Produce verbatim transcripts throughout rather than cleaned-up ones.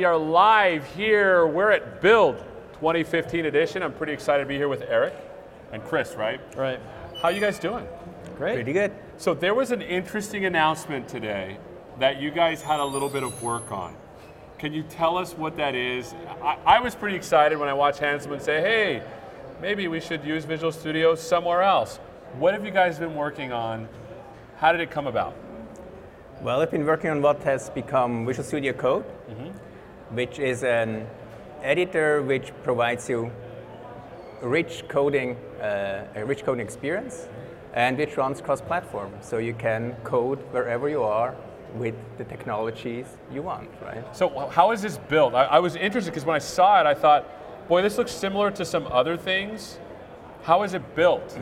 We are live here. We're at Build twenty fifteen edition. I'm pretty excited to be here with Eric and Chris, right? Right. How you guys doing? Great. Pretty good. So there was an interesting announcement today that you guys had a little bit of work on. Can you tell us what that is? I, I was pretty excited when I watched Hanselman say, hey, maybe we should use Visual Studio somewhere else. What have you guys been working on? How did it come about? Well, I've been working on what has become Visual Studio Code, mm-hmm. which is an editor which provides you rich coding, uh, a rich coding experience, and which runs cross-platform. So you can code wherever you are with the technologies you want, right? So how is this built? I, I was interested because when I saw it, I thought, boy, this looks similar to some other things. How is it built?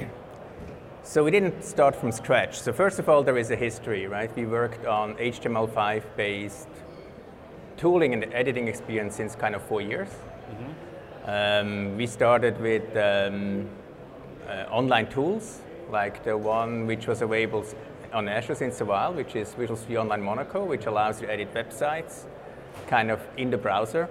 So we didn't start from scratch. So first of all, there is a history, right? We worked on H T M L five based tooling and editing experience since kind of four years. Mm-hmm. Um, we started with um, uh, online tools, like the one which was available on Azure since a while, which is Visual Studio Online Monaco, which allows you to edit websites kind of in the browser.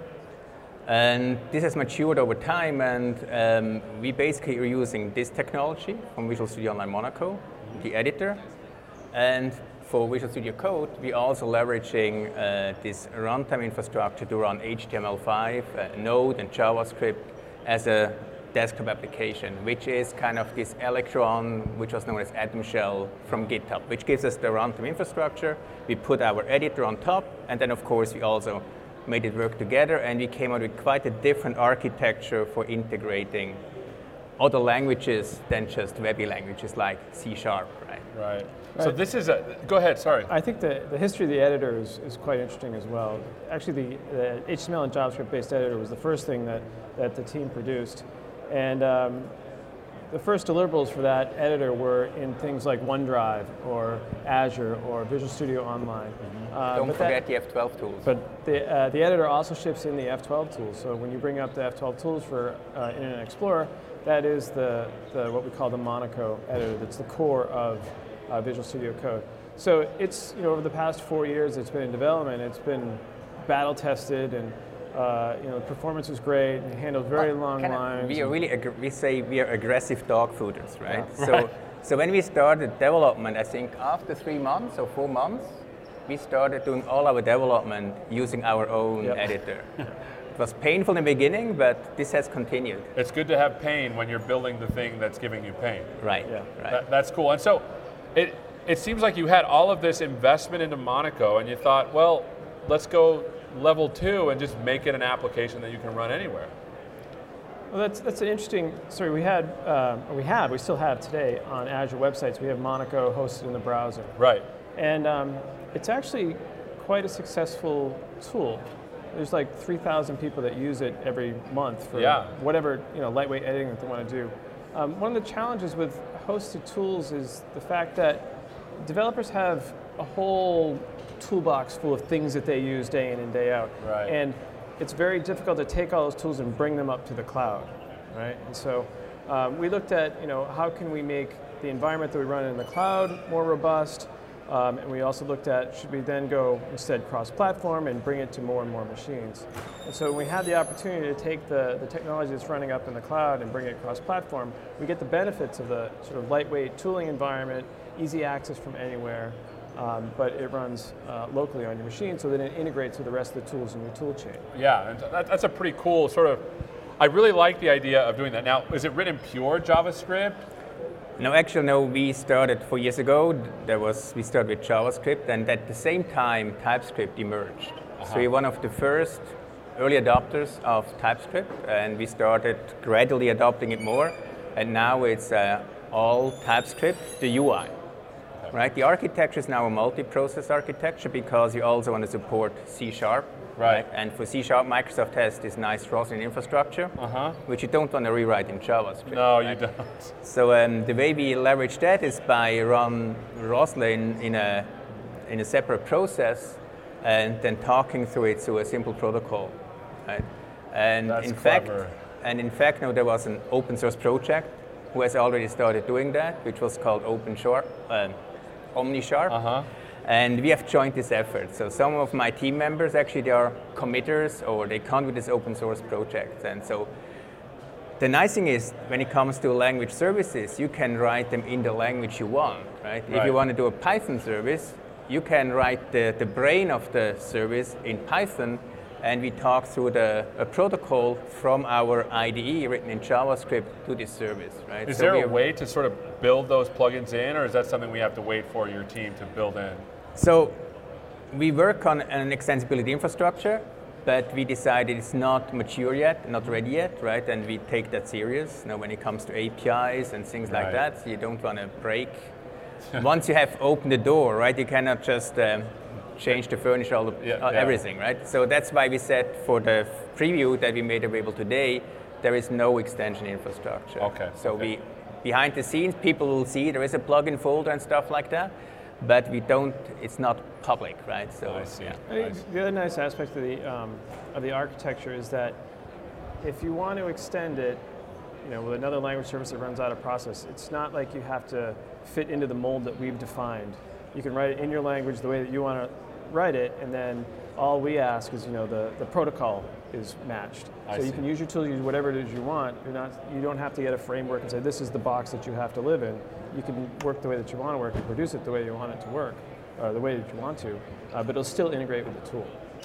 And this has matured over time, and um, we basically are using this technology from Visual Studio Online Monaco, the editor. And for Visual Studio Code, we're also leveraging uh, this runtime infrastructure to run H T M L five, uh, Node, and JavaScript as a desktop application, which is kind of this Electron, which was known as Atom Shell from GitHub, which gives us the runtime infrastructure. We put our editor on top, and then of course we also made it work together, and we came out with quite a different architecture for integrating other languages than just webby languages like C Sharp, right? Right. Right. So this is a, go ahead, sorry. I think the, the history of the editor is, is quite interesting as well. Actually, the, the H T M L and JavaScript-based editor was the first thing that, that the team produced. And um, the first deliverables for that editor were in things like OneDrive or Azure or Visual Studio Online. Mm-hmm. uh, Don't forget that, the F twelve tools. But the, uh, the editor also ships in the F twelve tools. So when you bring up the F twelve tools for uh, Internet Explorer, that is the, the what we call the Monaco editor. That's the core of uh, Visual Studio Code. So it's, you know, over the past four years it's been in development. It's been battle tested, and Uh, you know, the performance was great, and handled very well, long lines. We are really, ag- we say we are aggressive dog fooders, right? Yeah. So, right. so when we started development, I think after three months or four months, we started doing all our development using our own yep. editor. It was painful in the beginning, but this has continued. It's good to have pain when you're building the thing that's giving you pain. Right, yeah. right. That, that's cool. And so it, it seems like you had all of this investment into Monaco, and you thought, well, let's go level two and just make it an application that you can run anywhere. Well, that's that's an interesting story. We had, uh, we have, we still have today on Azure websites. We have Monaco hosted in the browser. Right. And um, it's actually quite a successful tool. There's like three thousand people that use it every month for yeah. whatever, you know, lightweight editing that they want to do. Um, one of the challenges with hosted tools is the fact that developers have a whole toolbox full of things that they use day in and day out. Right. And it's very difficult to take all those tools and bring them up to the cloud, right? And so um, we looked at, you know, how can we make the environment that we run in the cloud more robust, um, and we also looked at, should we then go instead cross-platform and bring it to more and more machines? And so when we had the opportunity to take the, the technology that's running up in the cloud and bring it cross-platform, we get the benefits of the sort of lightweight tooling environment, easy access from anywhere, Um, but it runs uh, locally on your machine, so that it integrates with the rest of the tools in your tool chain. Yeah, and that, that's a pretty cool sort of, I really like the idea of doing that. Now, is it written pure JavaScript? No, actually, no, we started four years ago. There was, we started with JavaScript, and at the same time, TypeScript emerged. Uh-huh. So we're one of the first early adopters of TypeScript, and we started gradually adopting it more, and now it's uh, all TypeScript, the U I. Right, the architecture is now a multi-process architecture because you also want to support C Sharp. Right. right? And for C Sharp, Microsoft has this nice Roslyn infrastructure, uh-huh. which you don't want to rewrite in JavaScript. No, right? you don't. So um, the way we leverage that is by run Roslyn in a in a separate process, and then talking through it through a simple protocol. Right? And That's in clever. fact, and in fact, now there was an open source project who has already started doing that, which was called Open Sharp. Um, OmniSharp, uh-huh. And we have joined this effort. So some of my team members, actually, they are committers or they come with this open source project. And so the nice thing is, when it comes to language services, you can write them in the language you want, right? Right. If you want to do a Python service, you can write the, the brain of the service in Python, and we talk through the a protocol from our I D E written in JavaScript to this service, right? Is So there we a are- way to sort of build those plugins in, or is that something we have to wait for your team to build in? So we work on an extensibility infrastructure, but we decided it's not mature yet, not ready yet, right? And we take that serious. You know, when it comes to A P Is and things like Right. that, you don't want to break. Once you have opened the door, right, you cannot just um, change the furniture, all the, Yeah, uh, yeah. everything, right? So that's why we said for the preview that we made available today, there is no extension infrastructure. Okay, So okay. we, behind the scenes, people will see there is a plugin folder and stuff like that, but we don't. It's not public, right? So I see. yeah. I think the other nice aspect of the um, of the architecture is that if you want to extend it, you know, with another language service that runs out of process, it's not like you have to fit into the mold that we've defined. You can write it in your language the way that you want to write it, and then all we ask is, you know, the, the protocol is matched. I so see. you can use your tool, use whatever it is you want. You're not, you don't have to get a framework and say, this is the box that you have to live in. You can work the way that you want to work and produce it the way you want it to work, or the way that you want to, uh, but it'll still integrate with the tool.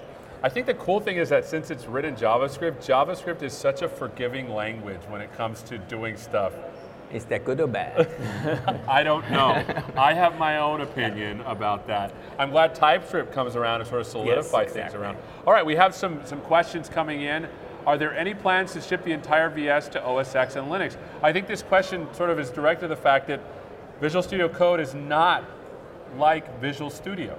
I think the cool thing is that since it's written JavaScript, JavaScript is such a forgiving language when it comes to doing stuff. Is that good or bad? I don't know. I have my own opinion about that. I'm glad TypeScript comes around and sort of solidify things exactly. around. All right, we have some, some questions coming in. Are there any plans to ship the entire V S to O S X and Linux? I think this question sort of is directed to the fact that Visual Studio Code is not like Visual Studio.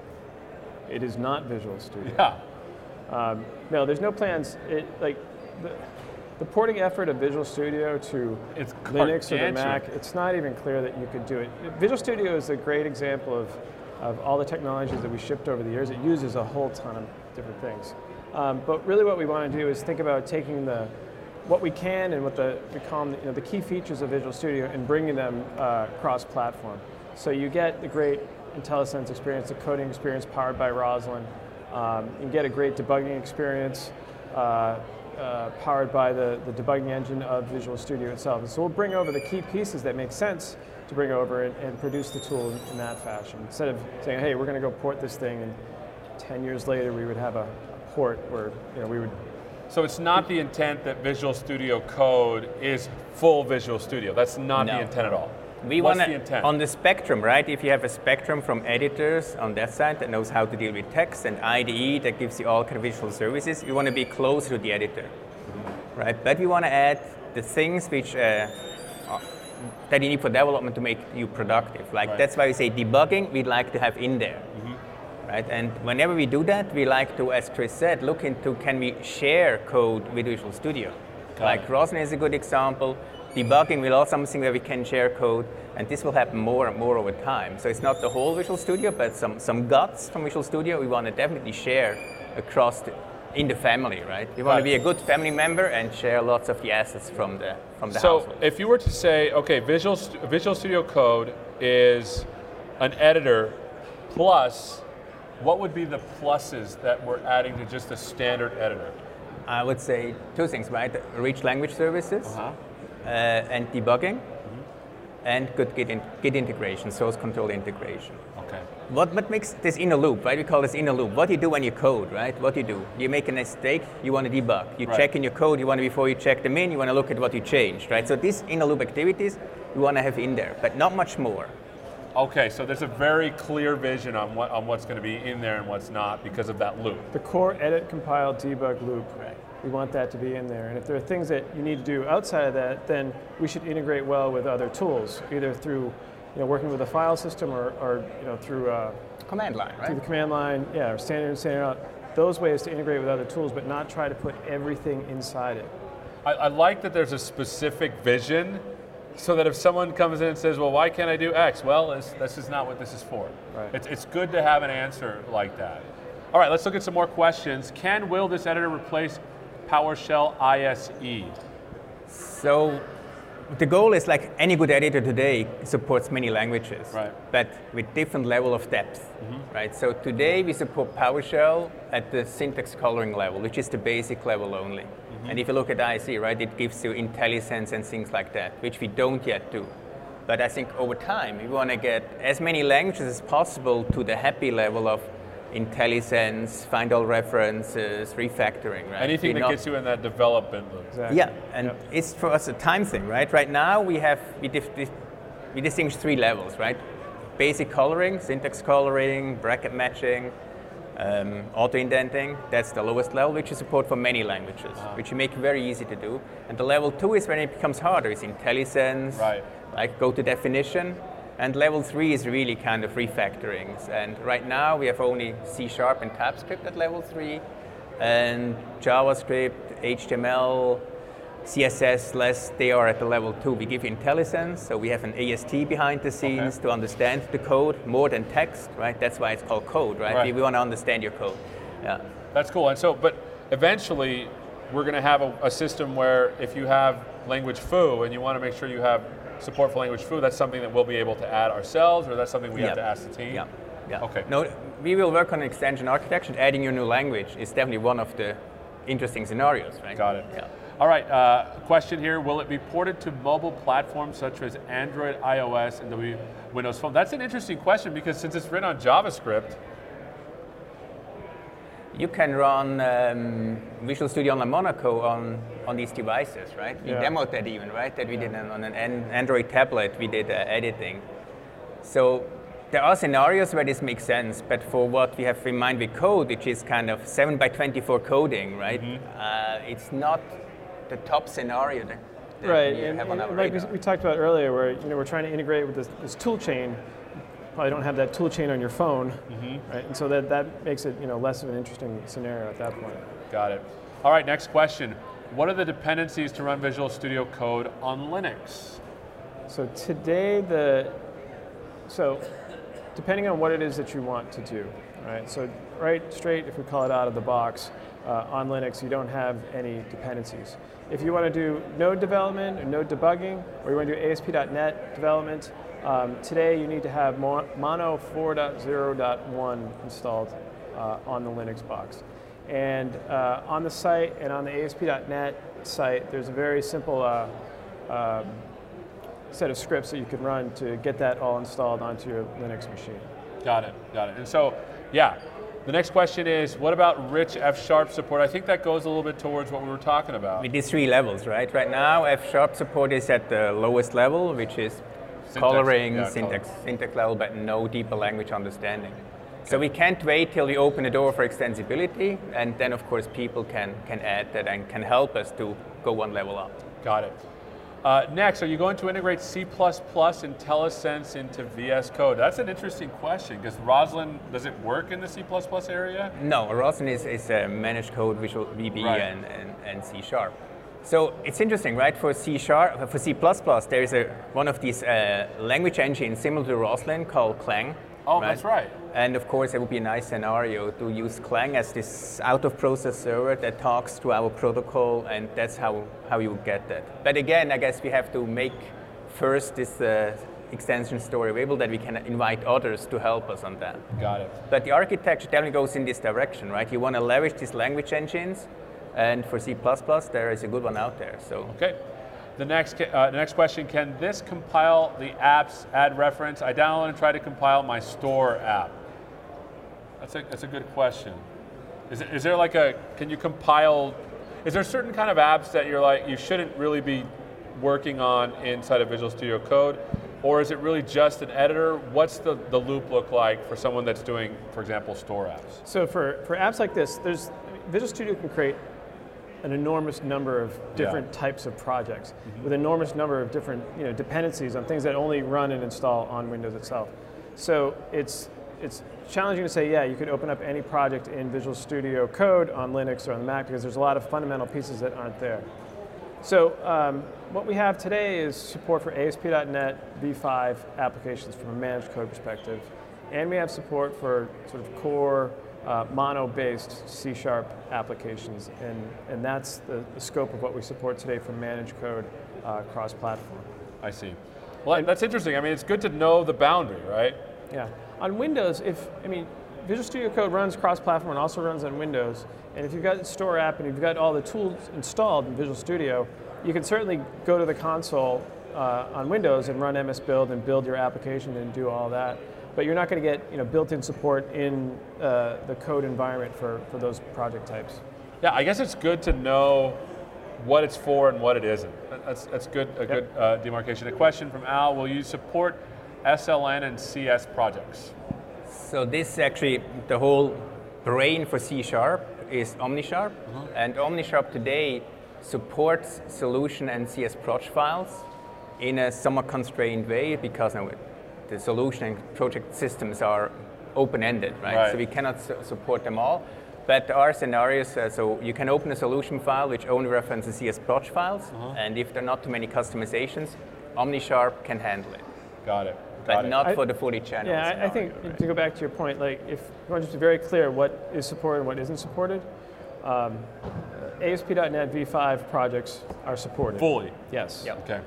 It is not Visual Studio. Yeah. Um, no, there's no plans. It, like the, the porting effort of Visual Studio to It's Linux or the gargantuan. Mac, it's not even clear that you could do it. Visual Studio is a great example of, of all the technologies that we shipped over the years. It uses a whole ton of different things. Um, but really what we want to do is think about taking the what we can and what the, we call them, you know, the key features of Visual Studio and bringing them uh, cross-platform. So you get the great IntelliSense experience, the coding experience powered by Roslyn. Um, you get a great debugging experience uh, uh, powered by the, the debugging engine of Visual Studio itself. And so we'll bring over the key pieces that make sense to bring over and, and produce the tool in, in that fashion. Instead of saying, hey, we're going to go port this thing, and ten years later we would have a port where, you know, we would. So it's not the intent that Visual Studio Code is full Visual Studio. That's not No. the intent at all. We What's want the intent? on the spectrum, right? If you have a spectrum from editors on that side that knows how to deal with text, and I D E that gives you all kind of visual services, we want to be closer to the editor, right? But we want to add the things which uh, are- that you need for development to make you productive. Like Right. that's why we say debugging. We'd like to have in there, right? And whenever we do that, we like to, as Chris said, look into can we share code with Visual Studio. Got Like it. Roslyn is a good example. Debugging will also something where we can share code, and this will happen more and more over time. So it's not the whole Visual Studio, but some, some guts from Visual Studio we want to definitely share across the, in the family, right? We want Got to be it. a good family member and share lots of the assets from the from the So household. if you were to say, okay, Visual, Stu- Visual Studio Code is an editor plus, what would be the pluses that we're adding to just a standard editor? I would say two things, right? Rich language services Uh-huh. uh, and debugging, and good Git, in, Git integration, source control integration. Okay. What, what makes this inner loop, right? We call this inner loop. What do you do when you code, right? What do you do? You make a mistake, you want to debug. You Right. check in your code, you want to, before you check them in, you want to look at what you changed, right? So these inner loop activities, we want to have in there, but not much more. Okay, so there's a very clear vision on what on what's going to be in there and what's not because of that loop. The core edit, compile, debug loop, Right. we want that to be in there. And if there are things that you need to do outside of that, then we should integrate well with other tools, either through, you know, working with a file system or, or you know, through, uh, Command line, through right? the command line, yeah, or standard in, standard out. Those ways to integrate with other tools, but not try to put everything inside it. I, I like that there's a specific vision so that if someone comes in and says, well, why can't I do X? Well, this, this is not what this is for. Right. It's, it's good to have an answer like that. All right, let's look at some more questions. Can, will this editor replace PowerShell I S E? So the goal is like any good editor today supports many languages, right. but with different level of depth, mm-hmm. right? So today we support PowerShell at the syntax coloring level, which is the basic level only. Mm-hmm. And if you look at I C, right, it gives you IntelliSense and things like that, which we don't yet do. But I think over time, we want to get as many languages as possible to the happy level of IntelliSense, find all references, refactoring, right? Anything We're that not, gets you in that development loop. Exactly. Yeah, and Yep. it's for us a time thing, right? Right now we have, we, dif- dif- we distinguish three levels, right? Basic coloring, syntax coloring, bracket matching, um, auto-indenting, that's the lowest level, which you support for many languages, uh-huh. which you make very easy to do. And the level two is when it becomes harder, it's IntelliSense, right. like go to definition. And level three is really kind of refactorings. And right now we have only C Sharp and TypeScript at level three, and JavaScript, H T M L, C S S, less, they are at the level two. We give IntelliSense, so we have an A S T behind the scenes okay. to understand the code more than text, right? That's why it's called code, right? right. We, we want to understand your code. Yeah. That's cool. And so, but eventually we're going to have a, a system where if you have language foo and you want to make sure you have support for language foo, that's something that we'll be able to add ourselves, or that's something we yep. have to ask the team? Yeah. yeah. Okay. No, we will work on extension architecture. Adding your new language is definitely one of the interesting scenarios, right? Got it. Yeah. All right, uh, question here, will it be ported to mobile platforms such as Android, iOS, and the Windows Phone? That's an interesting question because since it's written on JavaScript, you can run um, Visual Studio Online Monaco on, on these devices, right? We yeah. demoed that even, right? That we did on an Android tablet, we did uh, editing. So there are scenarios where this makes sense, but for what we have in mind with code, which is kind of seven by twenty-four coding, right? Mm-hmm. Uh, it's not the top scenario that, that right. we and, have on our and like radar. we, we talked about earlier, where you know we're trying to integrate with this, this tool chain. Probably don't have that tool chain on your phone, mm-hmm. right? And so that, that makes it you know less of an interesting scenario at that point. Got it. All right, next question. What are the dependencies to run Visual Studio Code on Linux? So today the, so depending on what it is that you want to do, right? So right straight, if we call it out of the box, uh, on Linux you don't have any dependencies. If you want to do node development or node debugging, or you want to do A S P dot net development, Um, today you need to have Mono four point zero point one installed uh, on the Linux box. And uh, on the site and on the A S P dot net site, there's a very simple uh, um, set of scripts that you can run to get that all installed onto your Linux machine. Got it, got it. And so, yeah, the next question is, what about rich F Sharp support? I think that goes a little bit towards what we were talking about. We did three levels, right? Right now, F Sharp support is at the lowest level, which is Syntax, coloring, yeah, syntax, color. syntax level, but no deeper language understanding. Okay. So we can't wait till we open the door for extensibility, and then of course people can, can add that and can help us to go one level up. Got it. Uh, next, are you going to integrate C plus plus IntelliSense into V S Code? That's an interesting question, because Roslyn, does it work in the C plus plus area? No, Roslyn is, is a managed code, Visual V B, right. and, and, and C Sharp. So it's interesting, right? For C Sharp, for C plus plus, there is a one of these uh, language engines similar to Roslyn called Clang. Oh, right? that's right. And of course, it would be a nice scenario to use Clang as this out-of-process server that talks to our protocol, and that's how, how you get that. But again, I guess we have to make first this uh, extension story available that we can invite others to help us on that. Got it. But the architecture definitely goes in this direction, right? You want to leverage these language engines. And for C plus plus, there is a good one out there. So okay. The next, uh, the next question, can this compile the apps add reference? I download and try to compile my store app. That's a, that's a good question. Is, it, is there like a, can you compile, is there certain kind of apps that you're like, you shouldn't really be working on inside of Visual Studio Code? Or is it really just an editor? What's the, the loop look like for someone that's doing, for example, store apps? So for, for apps like this, there's Visual Studio can create an enormous number of different yeah. types of projects mm-hmm. with an enormous number of different you know, dependencies on things that only run and install on Windows itself. So it's it's challenging to say, yeah, you could open up any project in Visual Studio Code on Linux or on the Mac because there's a lot of fundamental pieces that aren't there. So um, what we have today is support for A S P dot net v five applications from a managed code perspective, and we have support for sort of core Uh, mono-based C Sharp applications, and, and that's the, the scope of what we support today from managed code uh, cross-platform. I see. Well, and that's interesting. I mean, it's good to know the boundary, right? Yeah. On Windows, if I mean, Visual Studio Code runs cross-platform and also runs on Windows. And if you've got the Store app and you've got all the tools installed in Visual Studio, you can certainly go to the console uh, on Windows and run M S Build and build your application and do all that. But you're not going to get you know built-in support in uh, the code environment for, for those project types. Yeah, I guess it's good to know what it's for and what it isn't. That's that's good. A Yep. good uh, demarcation. A question from Al: will you support S L N and C S projects? So this actually, the whole brain for C Sharp is OmniSharp, Uh-huh. and OmniSharp today supports solution and C S proj files in a somewhat constrained way because now the solution and project systems are open-ended, right? Right. So we cannot su- support them all. But there are scenarios, uh, so you can open a solution file which only references C S proj files, Uh-huh. and if there are not too many customizations, OmniSharp can handle it, Got it. but Got it. not I- for the fully channeled Yeah, I, I scenario, think right? to go back to your point, like if you want to be very clear what is supported and what isn't supported, um, A S P dot net v five projects are supported. Fully. Yes. Yep. Okay.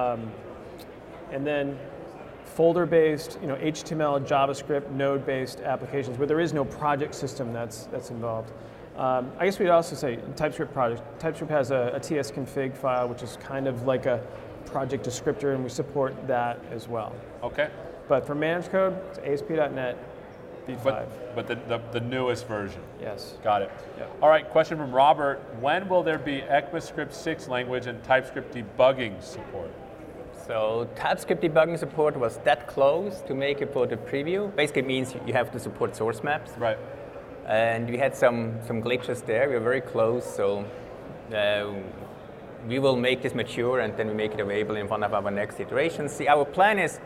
And then folder-based, you know, H T M L, JavaScript, node-based applications where there is no project system that's that's involved. Um, I guess we'd also say TypeScript project. TypeScript has a, a tsconfig file, which is kind of like a project descriptor, and we support that as well. Okay. But for managed code, it's A S P dot net v five. But but the, the the newest version. Yes. Got it. Yeah. All right. Question from Robert: when will there be ECMAScript six language and TypeScript debugging support? So TypeScript debugging support was that close to make it for the preview. Basically means you have to support source maps. Right. And we had some, some glitches there. We were very close, so uh, we will make this mature and then we make it available in one of our next iterations. See, our plan is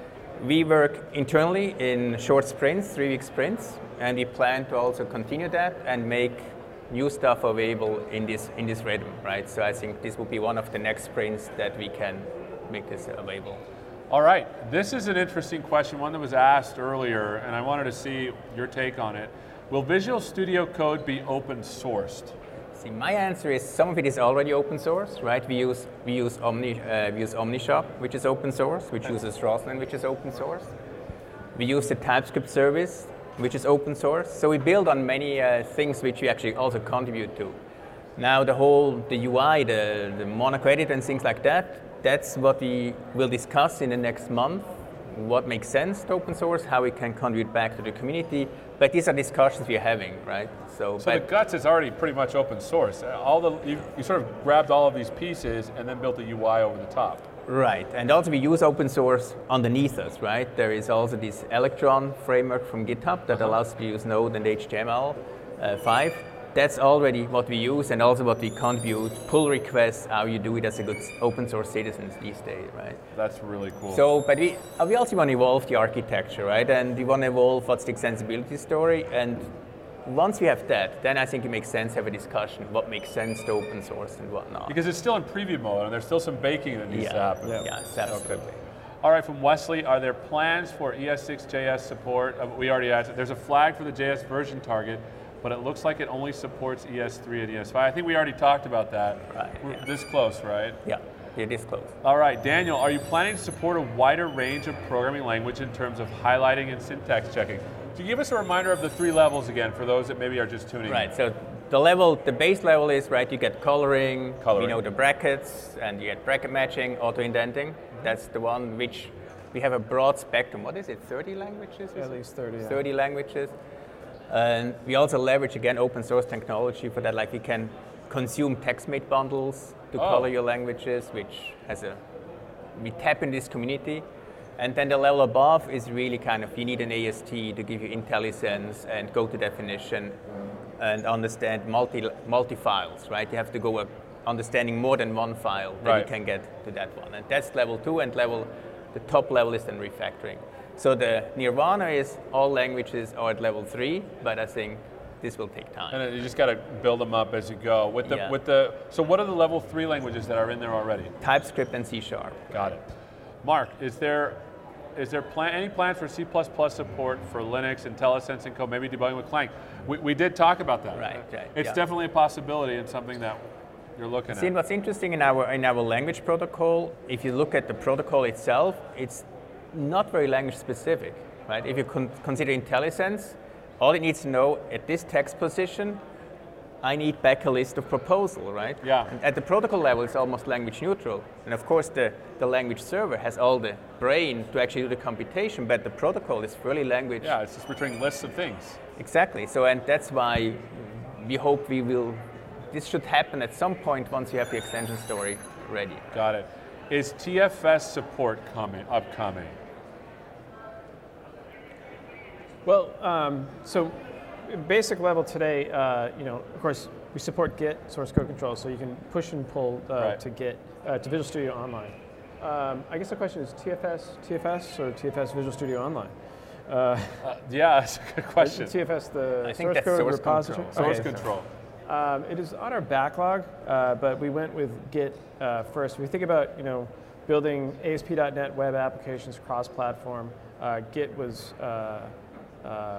we work internally in short sprints, three-week sprints, and we plan to also continue that and make new stuff available in this in this rhythm, right? So I think this will be one of the next sprints that we can make this available. All right. This is an interesting question, one that was asked earlier, and I wanted to see your take on it. Will Visual Studio Code be open sourced? See, my answer is some of it is already open source, right? We use we use Omni uh, we use OmniShop, which is open source, which uses Roslyn, which is open source. We use the TypeScript service, which is open source. So we build on many uh, things which we actually also contribute to. Now the whole the U I, the the Monaco edit and things like that, that's what we will discuss in the next month. What makes sense to open source, how we can contribute back to the community. But these are discussions we're having, right? So, So but the guts is already pretty much open source. All the you, you sort of grabbed all of these pieces and then built a U I over the top. right, and also we use open source underneath us, right? There is also this Electron framework from GitHub that Uh-huh. allows us to use Node and H T M L five. That's already what we use and also what we contribute. Pull requests, how you do it as a good open source citizens these days, right? That's really cool. So, but we, uh, we also want to evolve the architecture, right? And we want to evolve what's the extensibility story. And once we have that, then I think it makes sense to have a discussion what makes sense to open source and what not. because it's still in preview mode and there's still some baking that needs to yeah, happen. yeah, yes, absolutely. All right, from Wesley, are there plans for E S six J S support? Uh, we already asked. There's a flag for the J S version target, but it looks like it only supports E S three and E S five. I think we already talked about that. Right, We're yeah. this close, right? Yeah, it is close. All right, Daniel, are you planning to support a wider range of programming language in terms of highlighting and syntax checking? Can you give us a reminder of the three levels again for those that maybe are just tuning in? Right, so the level, the base level is, right, you get coloring, Coloring. you know, the brackets, and you get bracket matching, auto-indenting. That's the one which we have a broad spectrum. What is it, thirty languages? At least thirty. Yeah. thirty languages. And we also leverage, again, open source technology for that. Like we can consume TextMate bundles to Oh. color your languages, which has a, we tap in this community. And then the level above is really kind of, you need an A S T to give you IntelliSense and go to definition and understand multi, multi files, right? You have to go up understanding more than one file, then Right. you can get to that one. And that's level two, and level, the top level is then refactoring. So the nirvana is all languages are at level three, but I think this will take time. And then you just got to build them up as you go. With the Yeah. with the so what are the level three languages that are in there already? TypeScript and C Sharp. Got it. Mark, is there is there plan, any plans for C plus plus support for Linux, IntelliSense and code, maybe debugging with Clang? We, we did talk about that. Right, right, It's yeah. definitely a possibility and something that you're looking See, at. what's interesting in our in our language protocol, if you look at the protocol itself, it's not very language specific, right? If you con- consider IntelliSense, all it needs to know at this text position, I need back a list of proposal, right? Yeah. And at the protocol level, it's almost language neutral. And of course, the, the language server has all the brain to actually do the computation, but the protocol is fairly language. Yeah, it's just returning lists of things. Exactly. So, and that's why we hope we will, this should happen at some point once you have the extension story ready. Got it. Is T F S support coming, upcoming? Well, um, so basic level today, uh, you know, of course, we support Git source code control, so you can push and pull uh, Right. to Git uh, to Visual Studio Online. Um, I guess the question is T F S, T F S, or T F S Visual Studio Online? Uh, Uh, yeah, that's a good question. T F S the I think source that's code source repository. control. Source Okay. control. Um, it is on our backlog, uh, but we went with Git uh, first. If we think about, you know, building A S P dot net web applications cross-platform, uh, Git was uh, uh,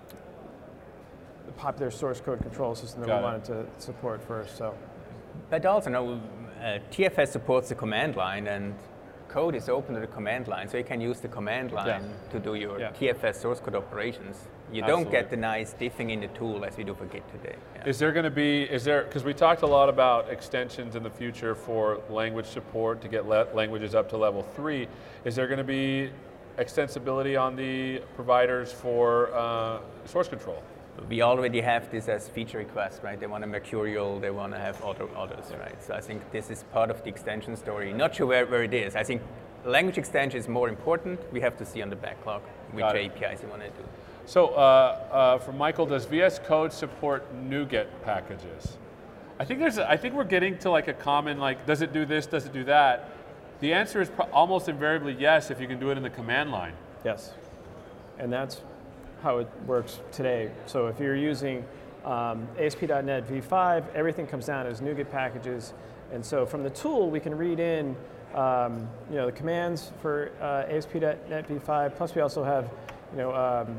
the popular source code control system that Got we it. wanted to support first. So, But also, no, uh, T F S supports the command line, and code is open to the command line, so you can use the command line Yeah. to do your Yeah. T F S source code operations. You don't Absolutely. get the nice diffing in the tool as we do for Git today. Yeah. Is there going to be, is there, because we talked a lot about extensions in the future for language support to get le- languages up to level three. Is there going to be extensibility on the providers for uh, source control? We already have this as feature request, right? They want a Mercurial, they want to have other others, right? So I think this is part of the extension story. Not sure where, where it is. I think language extension is more important. We have to see on the backlog which Got it. A P Is you want to do. So uh, uh, for Michael, does V S Code support NuGet packages? I think there's, a, I think we're getting to like a common like, does it do this, does it do that? The answer is pro- almost invariably yes if you can do it in the command line. yes. And that's how it works today. So if you're using um, A S P dot net v five, everything comes down as NuGet packages. And so from the tool, we can read in um, you know, the commands for uh, A S P dot net v five, plus we also have you know, um,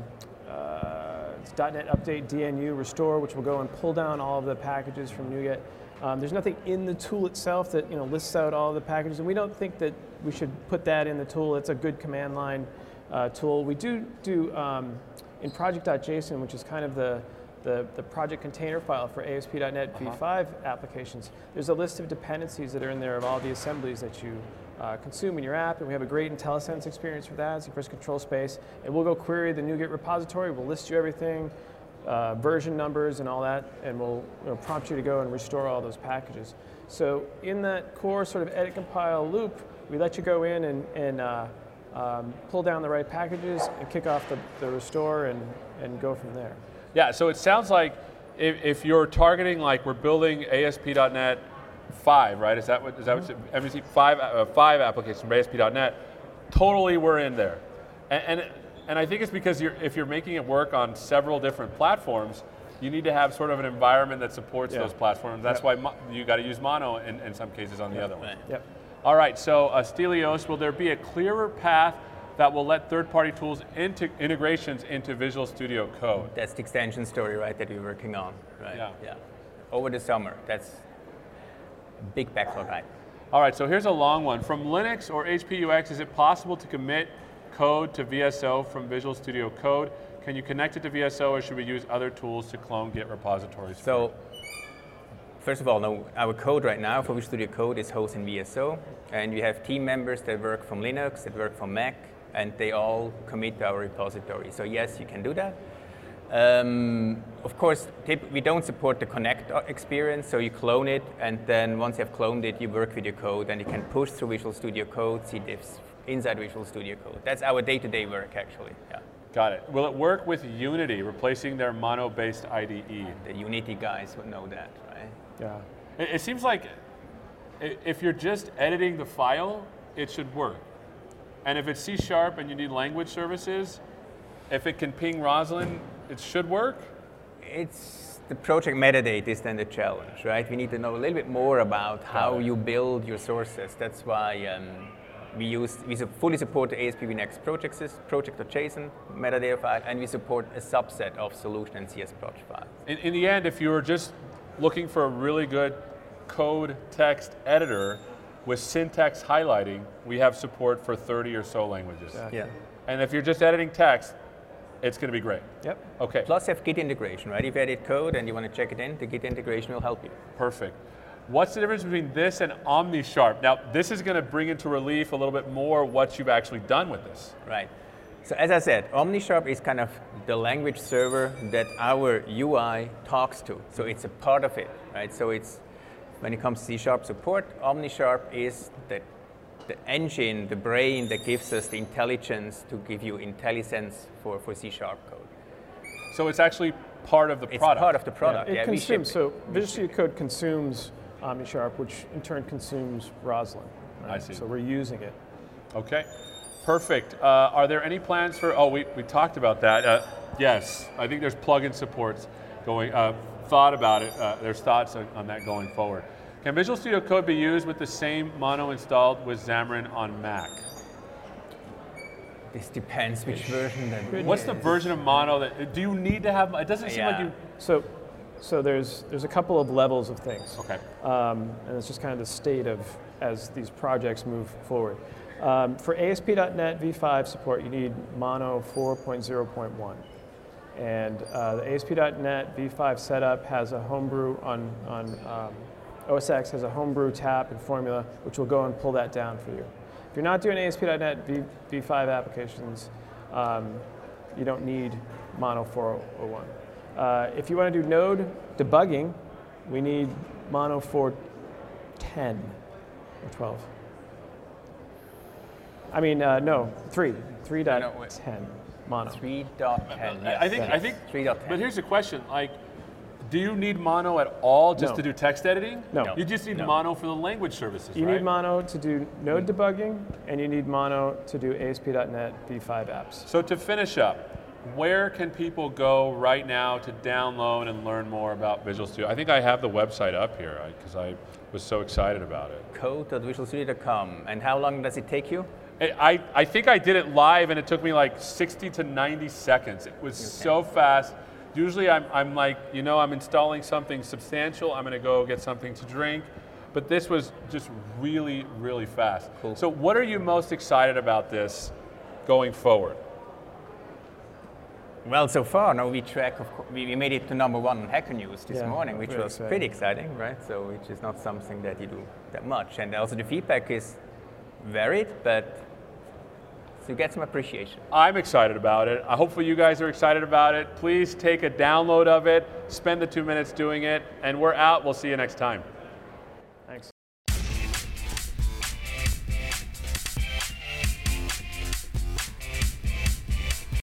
uh, it's .NET Update D N U restore, which will go and pull down all of the packages from NuGet. Um, there's nothing in the tool itself that you know lists out all of the packages, and we don't think that we should put that in the tool. It's a good command line uh, tool. We do do um, in project.json, which is kind of the, the, the project container file for A S P dot net v five applications. There's a list of dependencies that are in there of all the assemblies that you uh, consume in your app, and we have a great IntelliSense experience for that. It's your first control space, and we'll go query the NuGet repository. We'll list you everything, uh, version numbers and all that, and we'll you know, prompt you to go and restore all those packages. So in that core sort of edit compile loop, we let you go in and, and uh, um, pull down the right packages and kick off the, the restore and, and go from there. Yeah, so it sounds like if, if you're targeting like we're building A S P dot net five, right? Is that what, is that what, M V C five, uh, five application for A S P dot net, totally we're in there. And, and, and I think it's because you're, if you're making it work on several different platforms, you need to have sort of an environment that supports Yeah. those platforms. That's Yep. why mo- you got to use Mono in, in some cases on the other one. Right. Yep. All right, so uh, Stelios, will there be a clearer path that will let third-party tools into integrations into Visual Studio Code? That's the extension story, right, that we're working on, right? Yeah. Yeah. Over the summer, that's big backlog item. All right, so here's a long one. From Linux or H P U X, is it possible to commit code to V S O from Visual Studio Code? Can you connect it to V S O, or should we use other tools to clone Git repositories? So, first of all, no, our code right now for Visual Studio Code is hosted in V S O, and we have team members that work from Linux, that work from Mac, and they all commit to our repository. So yes, you can do that. Um, of course, tip- we don't support the connect experience, so you clone it, and then once you have cloned it, you work with your code, and you can push through Visual Studio Code, see diffs inside Visual Studio Code. That's our day-to-day work, actually. Yeah. Got it. Will it work with Unity, replacing their Mono-based I D E? The Unity guys would know that, right? Yeah. It, it seems like i- if you're just editing the file, it should work. And if it's C Sharp and you need language services, if it can ping Roslyn, it should work. It's the project metadata is then the challenge, right? We need to know a little bit more about how it. you build your sources. That's why um, we use we su- fully support the A S P V Next project sys- project.json metadata file, and we support a subset of solution and C S project files. In, in the end, if you were just looking for a really good code text editor with syntax highlighting, we have support for thirty or so languages. Exactly. Yeah. And if you're just editing text, it's going to be great. Yep. Okay, Plus, you have Git integration, right? If you edit code and you want to check it in, the Git integration will help you. perfect. What's the difference between this and OmniSharp? Now, this is going to bring into relief a little bit more what you've actually done with this. Right. So as I said, OmniSharp is kind of the language server that our U I talks to. So it's a part of it, right? So it's, when it comes to C Sharp support, OmniSharp is the, the engine, the brain that gives us the intelligence to give you IntelliSense for, for C Sharp code. So it's actually part of the It's product. part of the product. It Yeah, we ship consumes, it. so Visual Studio Code consumes OmniSharp, which in turn consumes Roslyn. I see. So we're using it. Okay, perfect. Uh, are there any plans for, oh, we, we talked about that. Uh, yes, I think there's plugin supports going, uh, thought about it. Uh, there's thoughts on, on that going forward. Can Visual Studio Code be used with the same mono installed with Xamarin on Mac? This depends which version that What's the version of mono that, do you need to have, it doesn't seem like Yeah. you, So, so there's there's a couple of levels of things. okay. Um, and it's just kind of the state of as these projects move forward. Um, for A S P dot net v five support, you need Mono four point oh point one. And uh, the A S P dot net v five setup has a homebrew on, on um, O S X has a homebrew tap and formula, which will go and pull that down for you. If you're not doing A S P dot net v, v5 applications, um, you don't need Mono four oh one. Uh, if you want to do node debugging, we need Mono four ten or twelve. I mean, uh, no, three, three No, point no, wait. ten Mono. three point ten. Yes. I think, I think, three point ten. but here's the question, like, do you need mono at all just No. to do text editing? No. No. You just need No. mono for the language services, You right? need Mono to do node debugging, and you need Mono to do A S P dot net v five apps. So to finish up, where can people go right now to download and learn more about Visual Studio? I think I have the website up here because I, I was so excited about it. code dot visual studio dot com. And how long does it take you? I, I think I did it live and it took me like sixty to ninety seconds. It was so fast. Usually I'm, I'm like, you know, I'm installing something substantial, I'm gonna go get something to drink, but this was just really, really fast. Cool. So what are you most excited about this going forward? Well, so far, now we track, of course, we we made it to number one on Hacker News this Yeah, morning, which very was exciting. pretty exciting, right? So, which is not something that you do that much. And also the feedback is varied, but you get some appreciation. I'm excited about it. Uh, Hopefully you guys are excited about it. Please take a download of it, spend the two minutes doing it, and we're out. We'll see you next time.